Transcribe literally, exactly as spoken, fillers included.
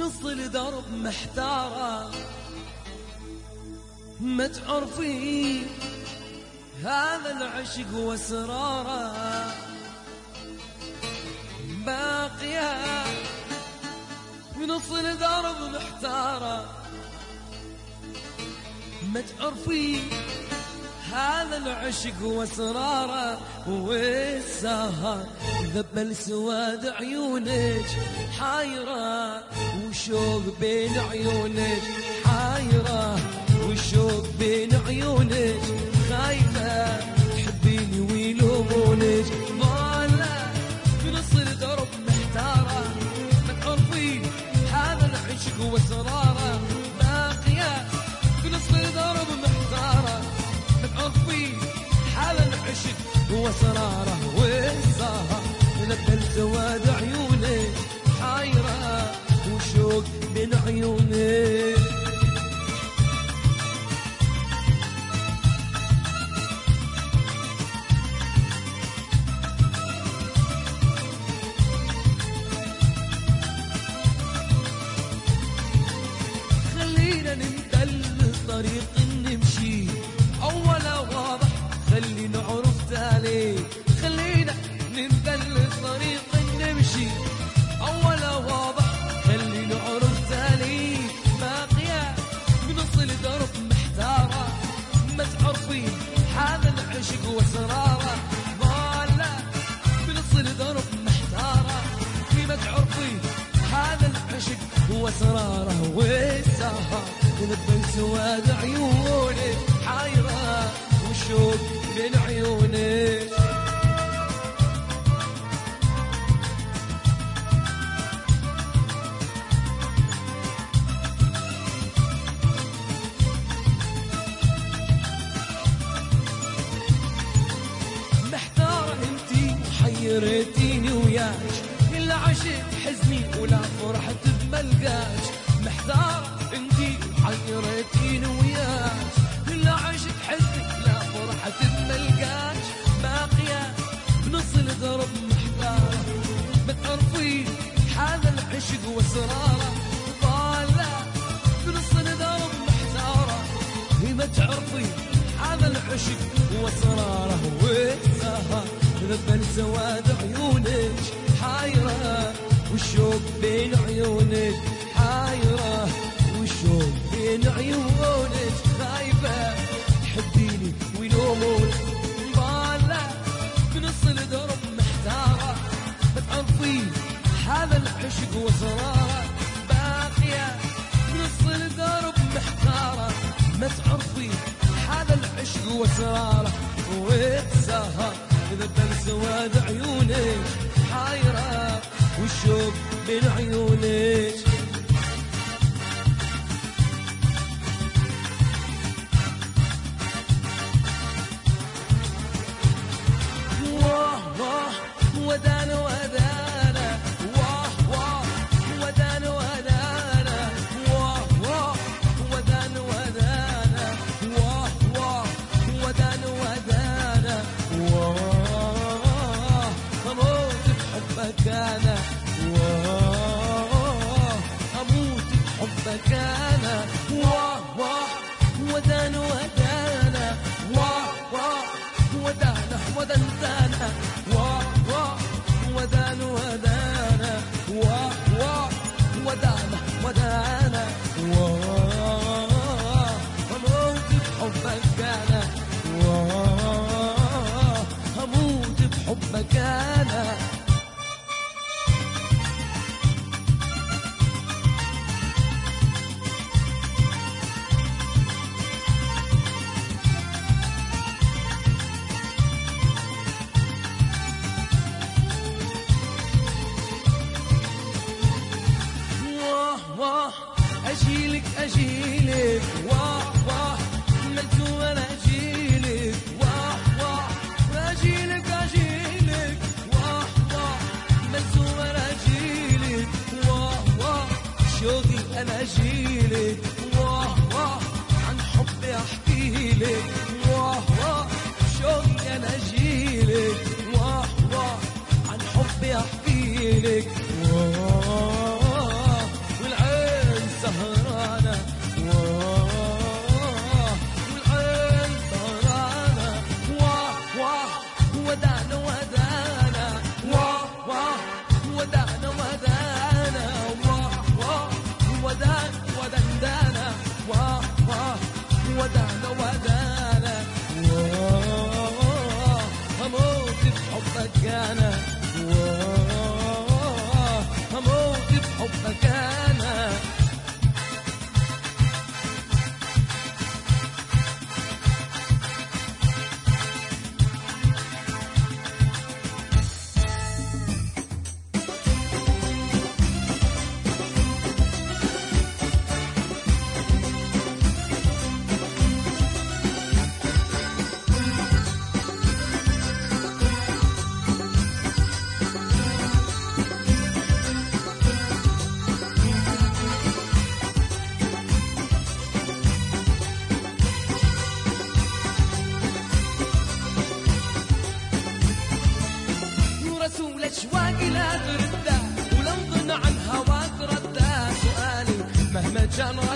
بنص الدرب محتارة ما تعرفين هذا العشق واسراره باقية بنص الدرب محتارة ما تعرفين هذا العشق واسراره والسهر ذبل سواد عيونك حايرة وشوق بين عيونك حايرة وشوق بين عيونك خايفة تحبيني ويلومونك ضالة بنص الدرب محتارة ما تعرفين هذا العشق واسراره باقية بنص الدرب محتارة ما تعرفين هذا العشق واسراره والسهر لبل سواد عيونك حايرة وشوق بين عيونك خلينا نمتل الطريق نمشي أولا واضح خلي نعرف تالي خلينا نمتل الطريق نمشي أولا واضح خلي نعرف تالي باقية بنص الدرب محتارة ما تعرفين هذا العشق واسراره ضالة بنص الدرب محتارة ما تعرفين هذا العشق واسراره والسهر لبل سواد عيونك حايرة وشوق بين عيونك محتارة انتي وحيرتيني وياك إلا عشت حزني ولا فرحت بملقاك محتارة انتي وحيرتيني وياك إلا عشت حزني لا فرحت بملقاك باقية بنص الدرب محتارة ما تعرفين هذا العشق واسراره ضالة بنص الدرب محتارة ما تعرفين هذا العشق واسراره والسهر ذبل سواد عيونك حايرة والشوق بين عيونك حايرة والشوق بين عيونك خايفة تحبيني ويلومون ضالة بنص الدرب محتارة ما تعرفين هذا العشق واسراره باقية بنص الدرب محتارة ما تعرفين هذا العشق واسراره والسهر ذبل سواد عيونك حايرة والشوق بين عيونك واه واه ودانا ودانا واه واه ودانا ودانا واه واه ودانا ودانا واه واه ودانا ودانا واه اموت بحبك انا واه اموت بحبك انا واه واه ودانا ودانا واه واه ودانا ودانا واه واه ودانا ودانا واه واه ودانا ودانا واه اموت بحبك انا واه اموت بحبك انا أجيلك أجيلك واه واه ملتو أنا أجيلك واه واه أجيلك أجيلك واه واه ملتو أنا أجيلك واه واه شوقي أنا أجيلك واه واه عن حبي أحكيلك واه واه شوقي أنا أجيلك واه واه عن حبي أحكيلك واه والعين لا ترده ولو ظن عن هواك رده سؤالي مهما كان